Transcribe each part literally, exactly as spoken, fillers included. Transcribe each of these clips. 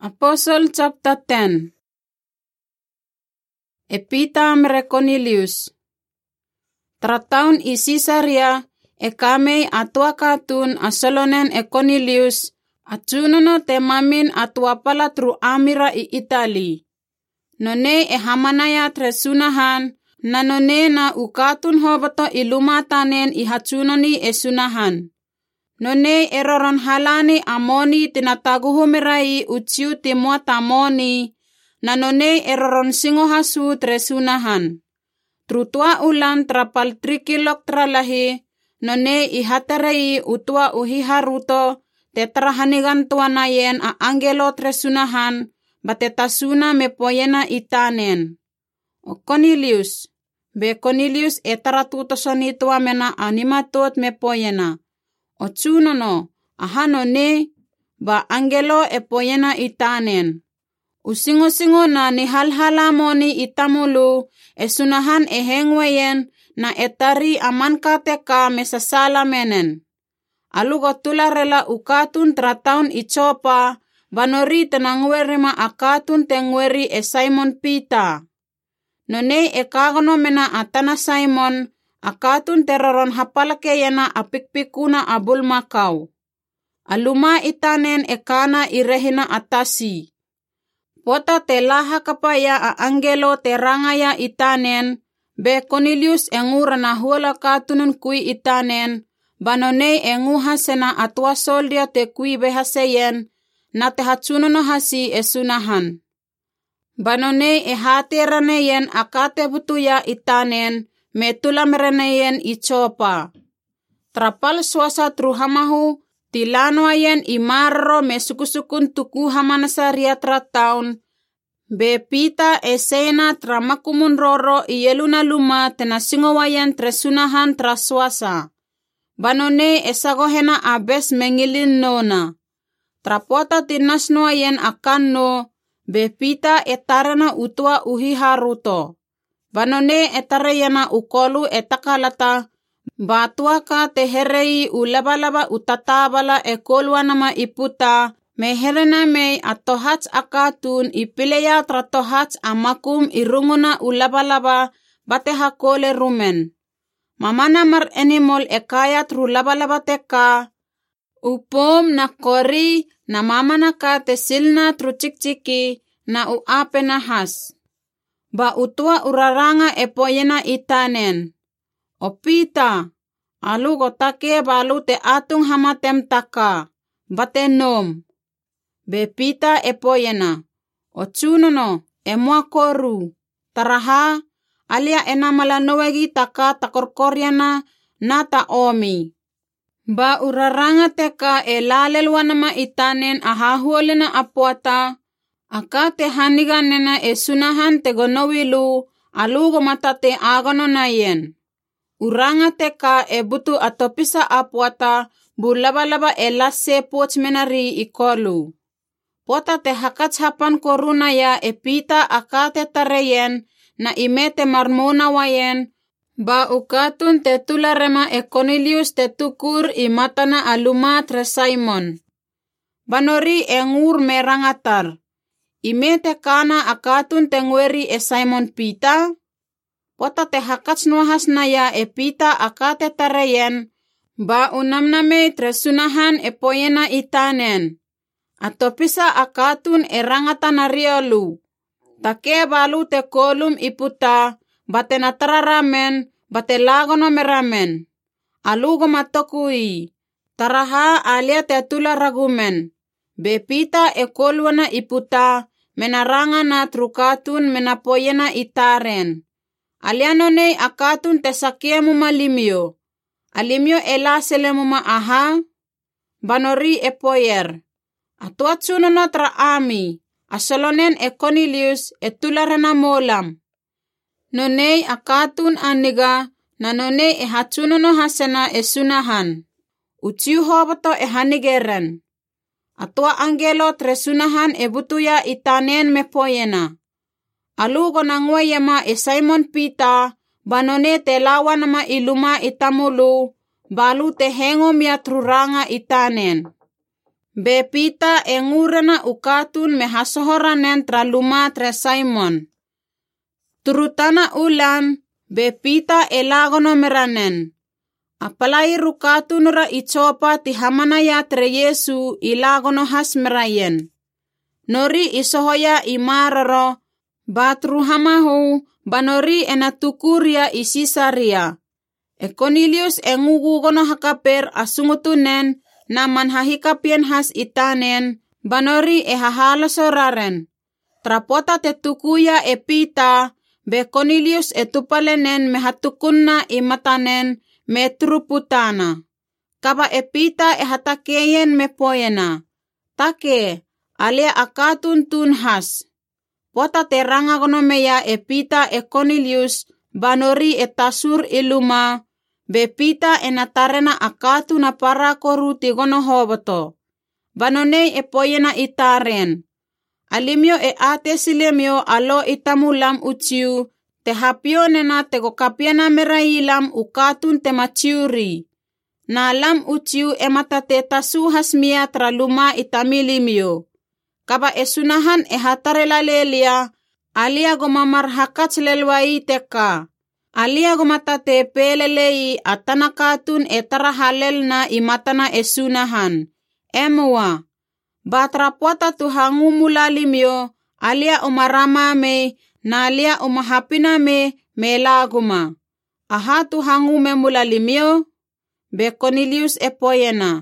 Apostle chapter ten. Epita mere Cornelius. Trataun i Caesarea e kamei atua katun asolonen e Cornelius atsunono te mamin atua pala tru amira i Itali. None e hamanaya tresunahan na none na ukatun hobato ilumatanen i hatsunoni e sunahan. None eroron halani amoni tinataguhumirai uciu timua tamoni, na none eroron singo hasu tresunahan. Trutua ulan trapal trikilok tralahi, none ihaterei utua uhiharuto, tetrahanigan tuanayen a angelo tresunahan, batetasuna mepoyena itanen. O Cornelius, be Cornelius etaratutosoni tua mena animatot mepoyena. O tsunono, ahano ne, ba angelo e poyena itanen. Usingo-singo na ni halhalamoni itamulu, e sunahan e hengweyen na etari amanka teka mesasala menen. Alugo tularela ukatun trataun icopa, banori tenangwerima akatun tengweri e Simon Peter. None e kagono mena atana Simon, akatun teroron hapalake yana apikpikuna abul makau. Aluma itanen ekana irehina atasi. Pota telaha kapaya a angelo terangaya itanen, be Cornelius engura na huala katunun kui itanen, banone enguha sena atua soldia te kui behaseyen, na te hatsunono hasi esunahan. Banone e hateraneyen akate butuya itanen, metula mereneyen icopa. Trapal swasa truhamahu, tilanoayen imarro mesukusukun tuku hamanasaria trataun, be pita esena tramakumun roro iyeluna luma tenasingowayen tresunahan traswasa. Banone esagohena abes mengilin nona. Trapota tinasnoayen akanno, be pita etarana utua uhiharuto. Banone etarayana ukolu etakalata, batuaka teherei ulabalaba utatabala ekoluanama iputa, meherena mei atohats akatun ipileya tratohats amakum irunguna ulabalaba batehakole rumen. Mamana mar animal ekayat rulabalaba teka, upom na kori na mamana ka tesilna trucikciki na uape na has. Ba utua uraranga epoyena itanen. O Pita, alu gotake balu te atung hamatem taka, bate nom. Be Pita epoyena. O tsunono, emua koru. Taraha, alia enamala nowegi taka takorkoryana nata omi. Ba uraranga teka e lalelwanama itanen ahahuolena apuata, akate haniganena e sunahan te gonowilu, alugo mata te agono nayen. Uranga teka e butu atopisa apuata, bulabalaba e lasse pochmenari ikolu. Pota te hakatsapan koruna ya e pita akate tareyen, na imete marmona wayen, ba ukatun te tularema e Cornelius te tukur i matana aluma tre Simon. Banori e ngur merangatar. Imete kana akatun tengweri e Simon Peter? Pota te hakats nuahas na ya e Peter akate tareyen, ba unamname tresunahan e poyena itanen. Atopisa akatun e rangatan ariolu. Take balu te kolum iputa, bate natararamen, bate lagono meramen. Alugo matokui. Taraha alia te tula ragumen. Be Pita e kolwana iputa, menaranga na trukatun menapoyena itaren. Alianone akatun te sakiemu malimio. Alimio ela selemuma aha. Banori e poyer. Atuatsunono tra ami. Asolonen e Cornelius e tularana molam. Nonei akatun aniga, na nonei e hatsunono hasena e sunahan. Uciu hobato e hanigeren. Atua angelo tresunahan e butuya itanen mepoyena. Alugo nangwayama e Simon Peter, banone te lawanama iluma itamulu, balu te hengom ya truranga itanen. Be Pita e ngurena ukatun me hasohoranen tra luma tre Simon. Turutana ulan, be Pita e lagono meranen. Apalai rukatun ra icopa ti hamanaya tre Yesu ilagono has merayen. Nori isohoya imararo, batru hamahu, banori enatukuria isisaria. E Cornelius e ngugugono hakaper asungutunen na manhahikapien has itanen, banori e hahalasoraren. Trapota te tukuya e Pita, be Cornelius e tupalenen me hatukunna imatanen, me truputana. Kaba e Pita e hatakeyen me poyena. Take, alia akatun tun has. Pota teranga gono meya e Pita e Cornelius, banori e tasur iluma, be Pita e natarena akatu na para koruti gono hoboto. Banonei e poyena itaren. Alimio e ate silemio alo itamulam uciu, te hapio nena te gokapiana merailam ukatun te maciuri. Na lam uciu e matate tasu hasmia traluma itamilimio. Kaba e sunahan e hatarelalelia, alia gomamar hakats lelwai teka. Alia gomatate pelelei atanakatun e tarahalel na imatana e sunahan. Emua. Batrapota tuhangu mulalimio, alia umarama me, na alia umahapina me, me laguma. Aha tuhangu me mulalimio? Be Cornelius e poyena.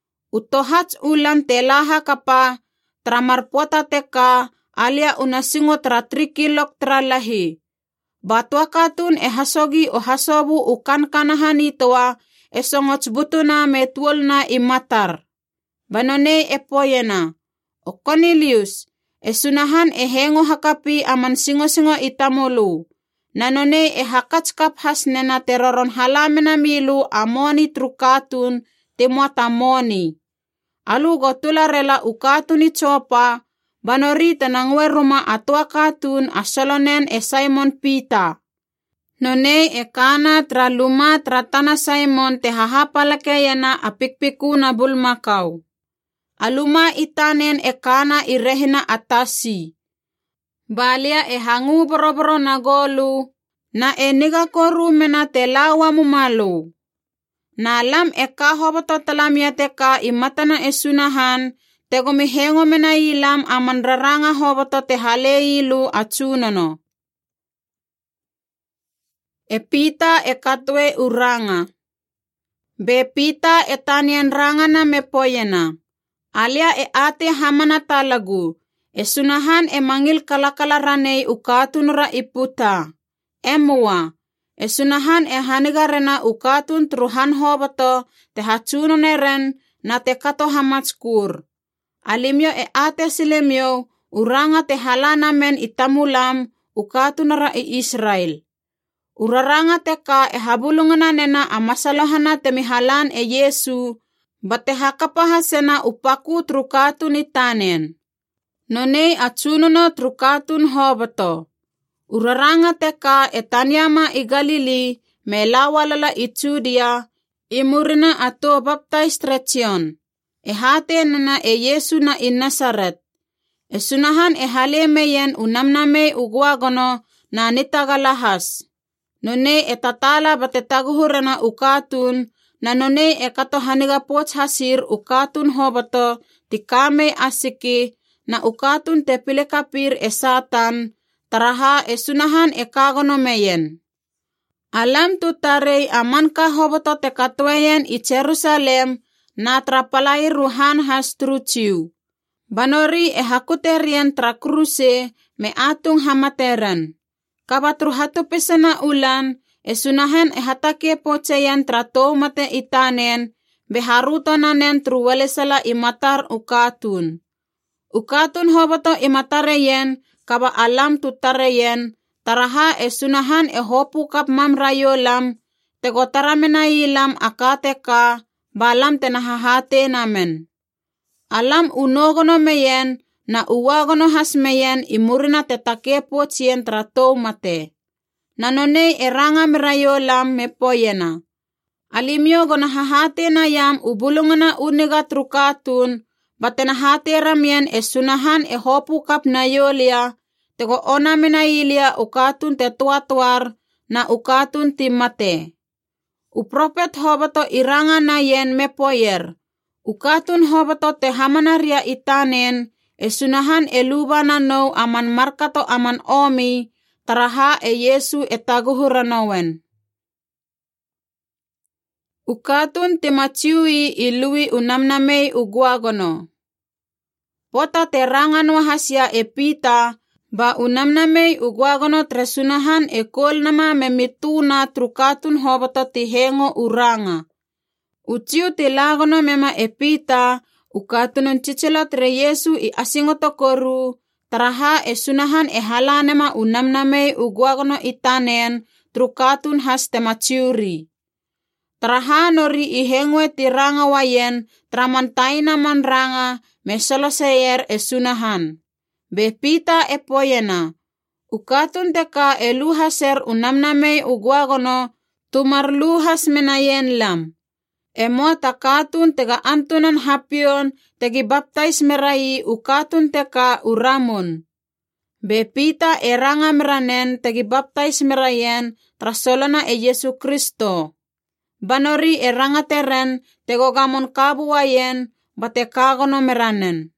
Utohats ulan telaha kapa, tramarpota teka, alia unasingo tra trikilok tralahi. Batuakatun e hasogi o hasobu ukan kanahani toa, e songots butuna me tuolna imatar. Banone e poyena. O Cornelius, e sunahan e hengo hakapi aman singo-singo itamulu. Nanone e hakatskap has nena teroron halamena milu amoni trukatun temuata moni. Alu gotula rela ukatun icopa, banori tenangwe ruma atuakatun asolonen e Simon Pita. None e kana tra luma tra tana Simon te hahapalakeyana apikpiku na bulmakau. Aluma itanen e kana irehina atasi. Balia e hangu boroboro na golu, na e niga koru mena te lawa mumalu. Na lam e ka hoboto talamia te ka imatana e sunahan, te gomihengo mena ilam aman raranga hoboto te hale ilu atsunono. E Pita e katwe uranga. Be Pita e tanien rangana me poyena. Alia e ate hamana talagu. E sunahan e mangil kalakala ranei ukatun ra iputa. Emua. E sunahan e hanigarena ukatun truhan hoboto te hatsuno neren na te kato hamatskur. Alimio e ate silemio uranga te halana men itamulam ukatun ra i Israel. Uraranga te ka e habulungana nena amasalohana te mihalan e Yesu, bate hakapahasena upaku trukatun itanen. Nonei atsunono trukatun hoboto. Uraranga te ka e tanyama i Galili, me lawalala i Judia, imurina ato baptais tretion. E hate nena e Yesu na i Nazaret. E sunahan e halemeyen unamname ugwagono na nitagalahas. None e tatala bate taguhurana ukatun, na none e kato haniga pots hasir ukatun hoboto ti kame asiki, na ukatun te pilekapir e Satan, taraha e sunahan e kagono meyen. Alam tu tarei aman ka hoboto te katweyen i Jerusalem, na trapalai ruhan has truciu. Banori e hakuterien tra kruse me atung hamateran. Kabatru hatu pesana ulan, e sunahan e hatake poceyan trato mate itanen, beharutonanen truwalesala imatar ukatun. Ukatun hoboto imatareyen, kaba alam tutareyen, taraha e sunahan e hopu kap mamrayolam, tegotaramena ilam akateka, balam tenahahate namen. Alam unogono meyen, na uwagono hasmeyen imurina te takepo cien tratou mate. Nanonei eranga merayolam me poyena. Alimio gona hahate na yam ubulungana uniga trukatun, batena hateramien e sunahan e hopu kap na yolia, tego ona menailia ukatun te tuatuar na ukatun ti mate. U prophet hobato iranga na yen mepoyer, ukatun hobato te hamanaria itanen, e sunahan e luba na nou aman markato aman omi, taraha e Yesu e taguhuranowen. Ukatun te maciui ilui unamnamei uguagono. Pota te rangan wahasia e pita, ba unamnamei uguagono tresunahan e kol nama memituna trukatun hobato ti hengo uranga. Uciu ti lagono mema e pita, ukatunon cicilot re Yesu i asingoto koru, taraha e sunahan e halanema unamnamei uguagono itanen, trukatun has te maciuri. Taraha nori i hengwe ti ranga wayen, tramantaina man ranga, me soloseyer e sunahan. Be pita e poyena, ukatun teka e luhaser unamnamei uguagono, tumar luhas menayen lam. E mo takatun tega antunan hapion, tegi baptais merai ukatun teka uramon. Be pita e ranga meranen tegi baptais merayen, trasolona e Yesu Kristo. Banori e ranga teren tego gamon kabuwayen, bate kagono meranen.